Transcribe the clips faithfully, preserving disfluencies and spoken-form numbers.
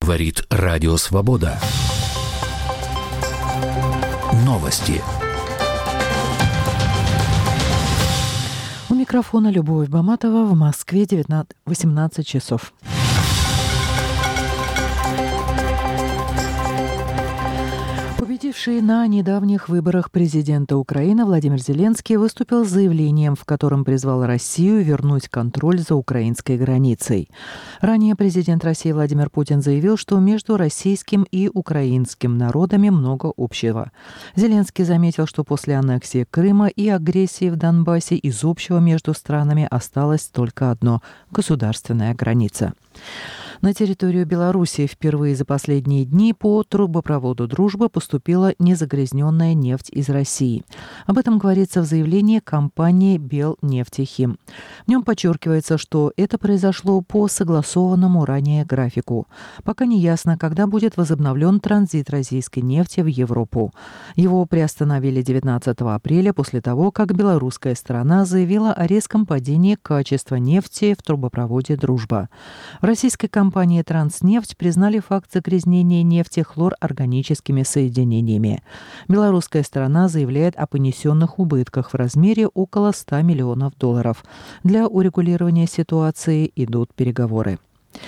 Говорит Радио Свобода. Новости. У микрофона Любовь Баматова. В Москве восемнадцать часов. Победивший на недавних выборах президента Украины Владимир Зеленский выступил с заявлением, в котором призвал Россию вернуть контроль за украинской границей. Ранее президент России Владимир Путин заявил, что между российским и украинским народами много общего. Зеленский заметил, что после аннексии Крыма и агрессии в Донбассе из общего между странами осталось только одно – государственная граница. На территорию Белоруссии впервые за последние дни по трубопроводу «Дружба» поступила незагрязненная нефть из России. Об этом говорится в заявлении компании «Белнефтехим». В нем подчеркивается, что это произошло по согласованному ранее графику. Пока не ясно, когда будет возобновлен транзит российской нефти в Европу. Его приостановили девятнадцатого апреля после того, как белорусская сторона заявила о резком падении качества нефти в трубопроводе «Дружба». В российской компании Компании «Транснефть» признали факт загрязнения нефти хлорорганическими соединениями. Белорусская сторона заявляет о понесенных убытках в размере около ста миллионов долларов. Для урегулирования ситуации идут переговоры.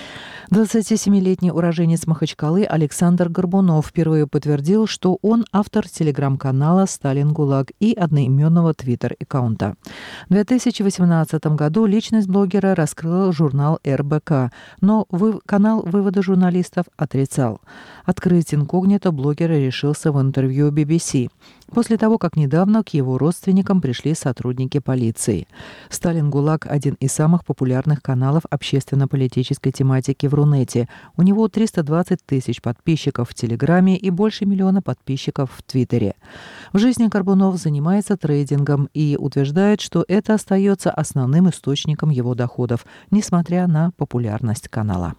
двадцатисемилетний уроженец Махачкалы Александр Горбунов впервые подтвердил, что он автор телеграм-канала «Сталин ГУЛАГ» и одноименного твиттер-аккаунта. В две тысячи восемнадцатом году личность блогера раскрыл журнал эр бэ ка, но вы... канал выводы журналистов отрицал. Открыть инкогнито блогер решился в интервью би би си. После того, как недавно к его родственникам пришли сотрудники полиции. «Сталин ГУЛАГ» – один из самых популярных каналов общественно-политической тематики в Рунете. У него триста двадцать тысяч подписчиков в Телеграме и больше миллиона подписчиков в Твиттере. В жизни Горбунов занимается трейдингом и утверждает, что это остается основным источником его доходов, несмотря на популярность канала.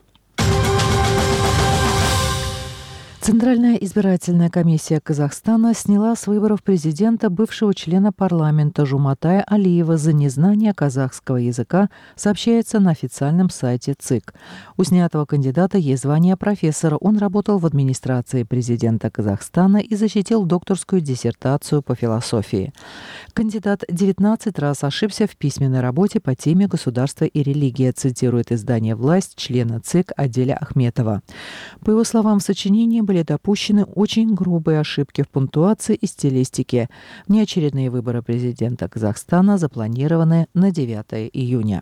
Центральная избирательная комиссия Казахстана сняла с выборов президента бывшего члена парламента Жуматая Алиева за незнание казахского языка, сообщается на официальном сайте ЦИК. У снятого кандидата есть звание профессора. Он работал в администрации президента Казахстана и защитил докторскую диссертацию по философии. Кандидат девятнадцать раз ошибся в письменной работе по теме «Государство и религия», цитирует издание «Власть» члена ЦИК Аделя Ахметова. По его словам, в сочинении были допущены очень грубые ошибки в пунктуации и стилистике. Внеочередные выборы президента Казахстана запланированы на девятое июня.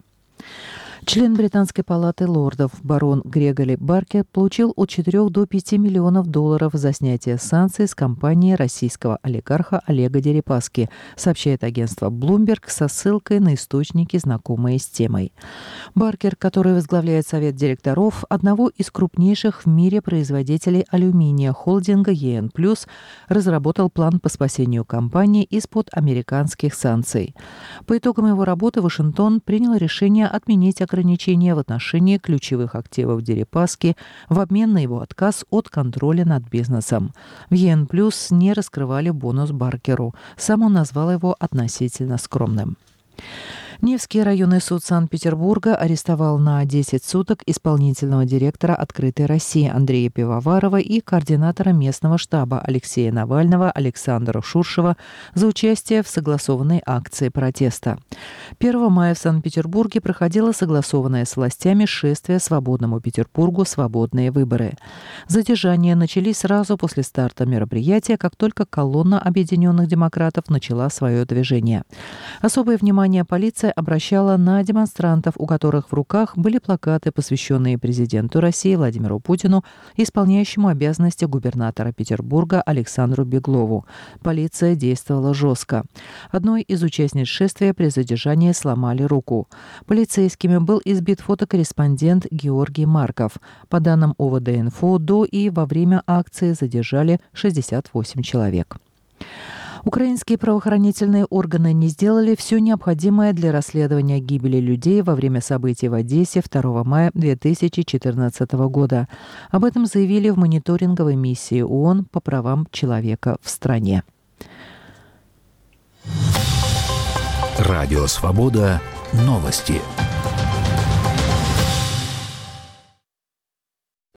Член Британской палаты лордов барон Грегори Баркер получил от четырёх до пяти миллионов долларов за снятие санкций с компании российского олигарха Олега Дерипаски, сообщает агентство Bloomberg со ссылкой на источники, знакомые с темой. Баркер, который возглавляет совет директоров одного из крупнейших в мире производителей алюминия холдинга и эн плюс, разработал план по спасению компании из-под американских санкций. По итогам его работы Вашингтон принял решение отменить ограничения в отношении ключевых активов Дерипаски в обмен на его отказ от контроля над бизнесом. В и эн плюс не раскрывали бонус Баркеру. Сам он назвал его относительно скромным. Невский районный суд Санкт-Петербурга арестовал на десять суток исполнительного директора «Открытой России» Андрея Пивоварова и координатора местного штаба Алексея Навального Александра Шуршева за участие в согласованной акции протеста. первого мая в Санкт-Петербурге проходило согласованное с властями шествие «Свободному Петербургу. Свободные выборы». Задержания начались сразу после старта мероприятия, как только колонна Объединенных демократов начала свое движение. Особое внимание полиции обращала на демонстрантов, у которых в руках были плакаты, посвященные президенту России Владимиру Путину и исполняющему обязанности губернатора Петербурга Александру Беглову. Полиция действовала жестко. Одной из участниц шествия при задержании сломали руку. Полицейскими был избит фотокорреспондент Георгий Марков. По данным о вэ дэ инфо, до и во время акции задержали шестьдесят восемь человек. Украинские правоохранительные органы не сделали все необходимое для расследования гибели людей во время событий в Одессе второго мая две тысячи четырнадцатого года. Об этом заявили в мониторинговой миссии ООН по правам человека в стране. Радио «Свобода». Новости.